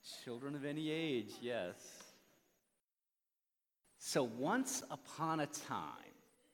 Children of any age, yes. So once upon a time,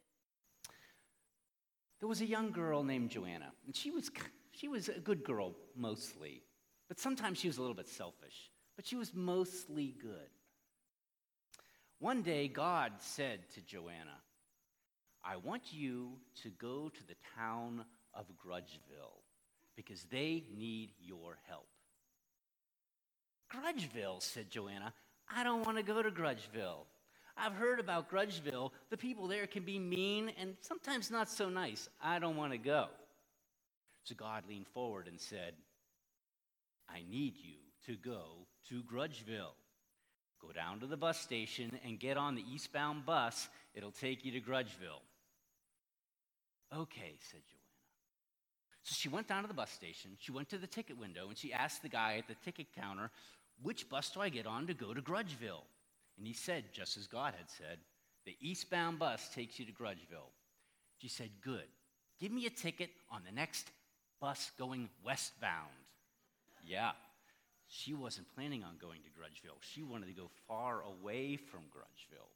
there was a young girl named Joanna, and she was a good girl mostly, but sometimes she was a little bit selfish, but she was mostly good. One day, God said to Joanna, I want you to go to the town of Grudgeville because they need your help. Grudgeville, said Joanna. I don't want to go to Grudgeville. I've heard about Grudgeville. The people there can be mean and sometimes not so nice. I don't want to go. So God leaned forward and said, I need you to go to Grudgeville. Go down to the bus station and get on the eastbound bus. It'll take you to Grudgeville. Okay, said Joanna. So she went down to the bus station, she went to the ticket window, and she asked the guy at the ticket counter, which bus do I get on to go to Grudgeville? And he said, just as God had said, the eastbound bus takes you to Grudgeville. She said, good. Give me a ticket on the next bus going westbound. Yeah, she wasn't planning on going to Grudgeville. She wanted to go far away from Grudgeville.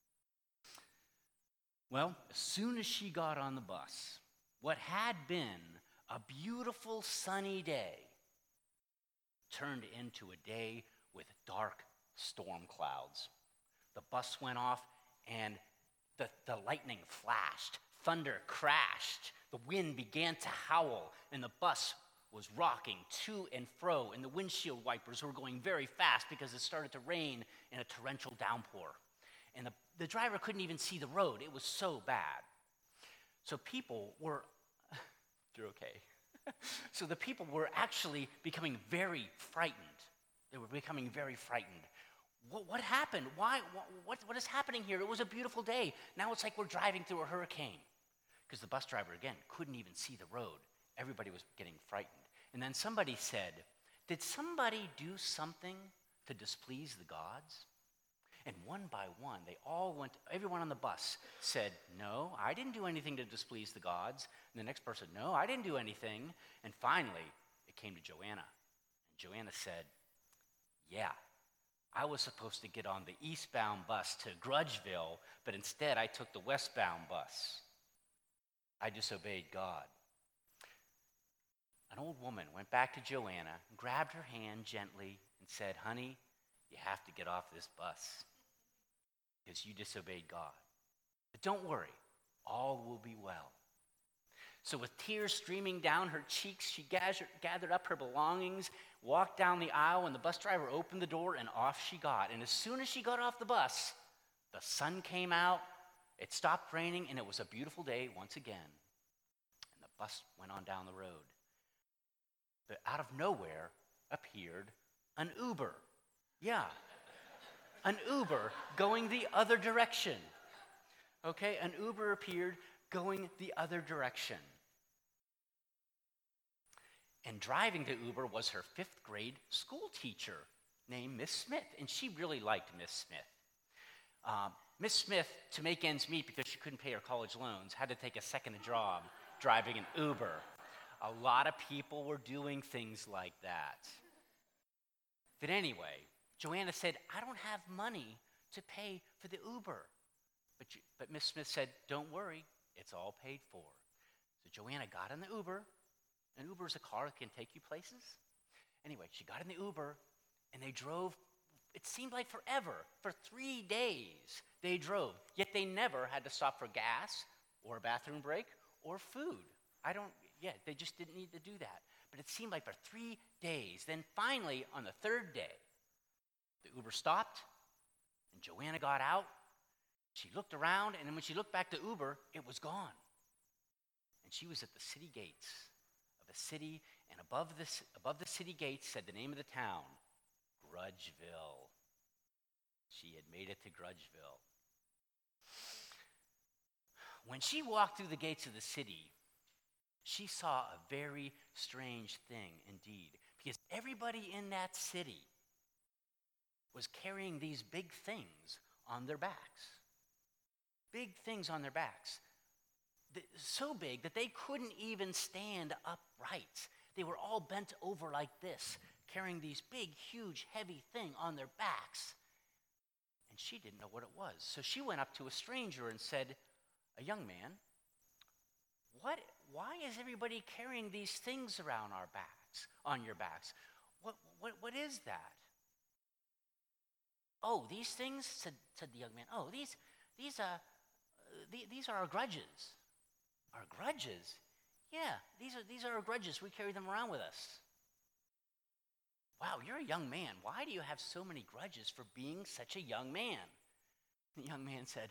Well, as soon as she got on the bus, what had been a beautiful sunny day turned into a day with dark storm clouds. The bus went off and the lightning flashed, thunder crashed, the wind began to howl, and the bus was rocking to and fro, and the windshield wipers were going very fast because it started to rain in a torrential downpour. And the driver couldn't even see the road. It was so bad. So people were, you're okay. So the people were actually becoming very frightened. They were becoming very frightened. What happened? Why? What is happening here? It was a beautiful day. Now it's like we're driving through a hurricane. Because the bus driver, again, couldn't even see the road. Everybody was getting frightened. And then somebody said, did somebody do something to displease the gods? And one by one, everyone on the bus said, no, I didn't do anything to displease the gods. And the next person, no, I didn't do anything. And finally, it came to Joanna. And Joanna said, yeah, I was supposed to get on the eastbound bus to Grudgeville, but instead I took the westbound bus. I disobeyed God. An old woman went back to Joanna, grabbed her hand gently, and said, honey, you have to get off this bus because you disobeyed God. But don't worry, all will be well. So with tears streaming down her cheeks, she gathered up her belongings, walked down the aisle, and the bus driver opened the door, and off she got. And as soon as she got off the bus, the sun came out, it stopped raining, and it was a beautiful day once again. And the bus went on down the road. But out of nowhere appeared an Uber. Yeah, an Uber going the other direction. Okay, an Uber appeared going the other direction. And driving the Uber was her 5th grade school teacher named Miss Smith, and she really liked Miss Smith. Miss Smith, to make ends meet because she couldn't pay her college loans, had to take a second job driving an Uber. A lot of people were doing things like that. But anyway, Joanna said, I don't have money to pay for the Uber. But Miss Smith said, don't worry, it's all paid for. So Joanna got in the Uber. An Uber is a car that can take you places. Anyway, she got in the Uber, and they drove, it seemed like forever. For 3 days, they drove. Yet they never had to stop for gas or a bathroom break or food. They just didn't need to do that. But it seemed like for 3 days. Then finally, on the 3rd day, the Uber stopped, and Joanna got out. She looked around, and then when she looked back to Uber, it was gone. And she was at the city gates of a city, and above the city gates said the name of the town, Grudgeville. She had made it to Grudgeville. When she walked through the gates of the city, she saw a very strange thing indeed, because everybody in that city was carrying these big things on their backs. Big things on their backs. So big that they couldn't even stand upright. They were all bent over like this, carrying these big, huge, heavy thing on their backs. And she didn't know what it was. So she went up to a stranger and said, "A young man, why is everybody carrying these things around our backs, on your backs? What is that?" "Oh, these things," said the young man. "Oh, these are our grudges." "Our grudges?" "Yeah, these are our grudges. We carry them around with us." "Wow, you're a young man. Why do you have so many grudges for being such a young man?" The young man said,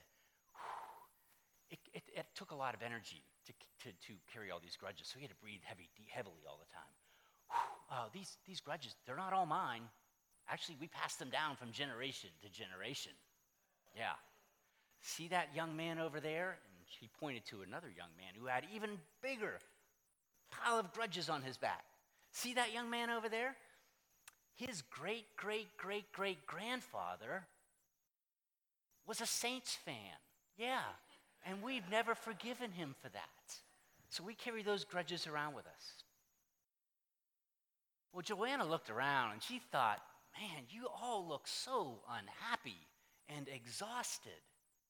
it took a lot of energy to carry all these grudges, so he had to breathe heavily all the time. These grudges, they're not all mine. Actually, we passed them down from generation to generation." Yeah. "See that young man over there?" And he pointed to another young man who had even bigger pile of grudges on his back. "See that young man over there? His great-great-great-great-grandfather was a Saints fan. Yeah, and we've never forgiven him for that. So we carry those grudges around with us." Well, Joanna looked around and she thought, "Man, you all look so unhappy and exhausted.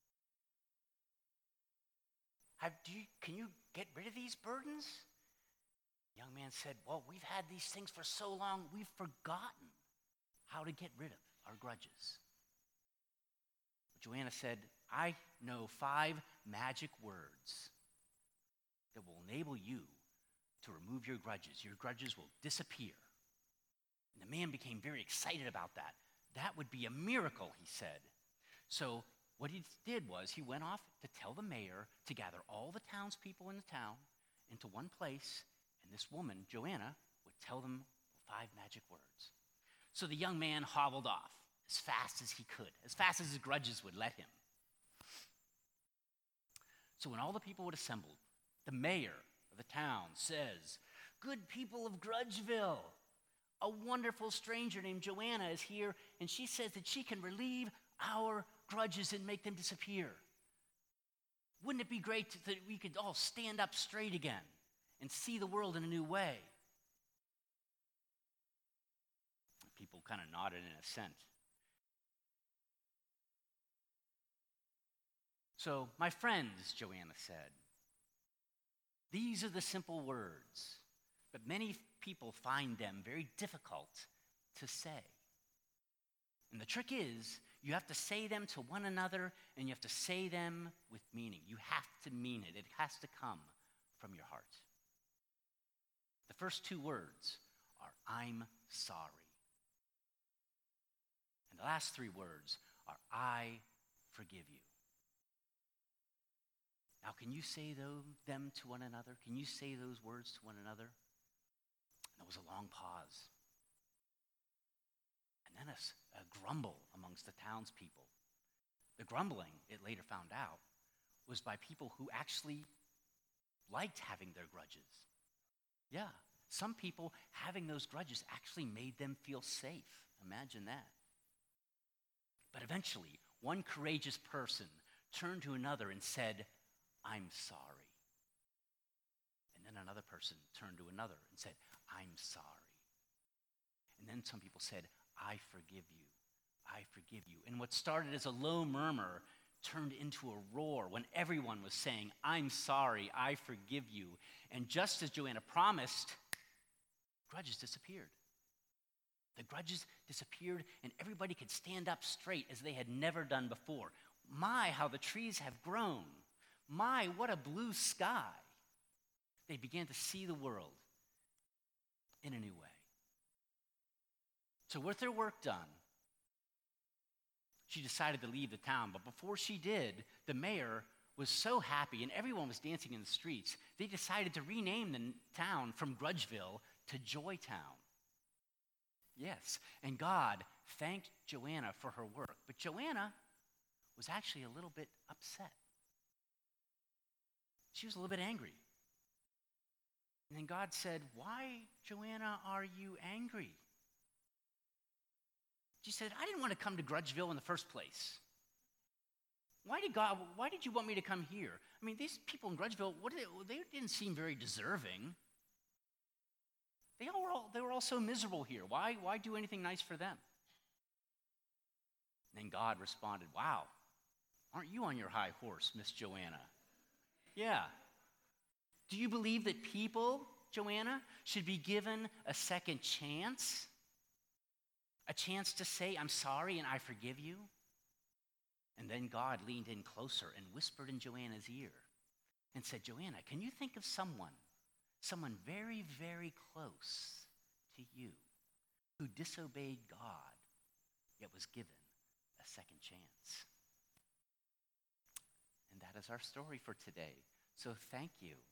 Can you get rid of these burdens?" The young man said, "Well, we've had these things for so long, we've forgotten how to get rid of our grudges." Joanna said, "I know 5 magic words that will enable you to remove your grudges. Your grudges will disappear." And the man became very excited about that. That would be a miracle, he said. So what he did was he went off to tell the mayor to gather all the townspeople in the town into one place, and this woman, Joanna, would tell them 5 magic words. So the young man hobbled off as fast as he could, as fast as his grudges would let him. So when all the people would assemble, the mayor of the town says, "Good people of Grudgeville, a wonderful stranger named Joanna is here, and she says that she can relieve our grudges and make them disappear. Wouldn't it be great that we could all stand up straight again and see the world in a new way?" People kind of nodded in assent. "So, my friends," Joanna said, "these are the simple words, but many people find them very difficult to say. And the trick is, you have to say them to one another, and you have to say them with meaning. You have to mean it. It has to come from your heart. The first 2 words are, 'I'm sorry.' And the last 3 words are, 'I forgive you.' Now, can you say them to one another? Can you say those words to one another?" There was a long pause. And then a grumble amongst the townspeople. The grumbling, it later found out, was by people who actually liked having their grudges. Yeah, some people having those grudges actually made them feel safe. Imagine that. But eventually, one courageous person turned to another and said, "I'm sorry." And then another person turned to another and said, "I'm sorry." And then some people said, "I forgive you. I forgive you." And what started as a low murmur turned into a roar when everyone was saying, "I'm sorry, I forgive you." And just as Joanna promised, grudges disappeared. The grudges disappeared, and everybody could stand up straight as they had never done before. My, how the trees have grown. My, what a blue sky. They began to see the world in a new way. So with their work done, she decided to leave the town. But before she did, the mayor was so happy and everyone was dancing in the streets, they decided to rename the town from Grudgeville to Joytown. Yes, and God thanked Joanna for her work. But Joanna was actually a little bit upset. She was a little bit angry. And then God said, "Why, Joanna, are you angry?" She said, "I didn't want to come to Grudgeville in the first place. Why did you want me to come here? I mean, these people in Grudgeville, they didn't seem very deserving. They were all so miserable here. Why do anything nice for them? And then God responded, wow, aren't you on your high horse, Miss Joanna? Yeah. Do you believe that people, Joanna, should be given a second chance? A chance to say, I'm sorry and I forgive you? And then God leaned in closer and whispered in Joanna's ear and said, Joanna, can you think of someone very, very close to you who disobeyed God yet was given a second chance? And that is our story for today. So thank you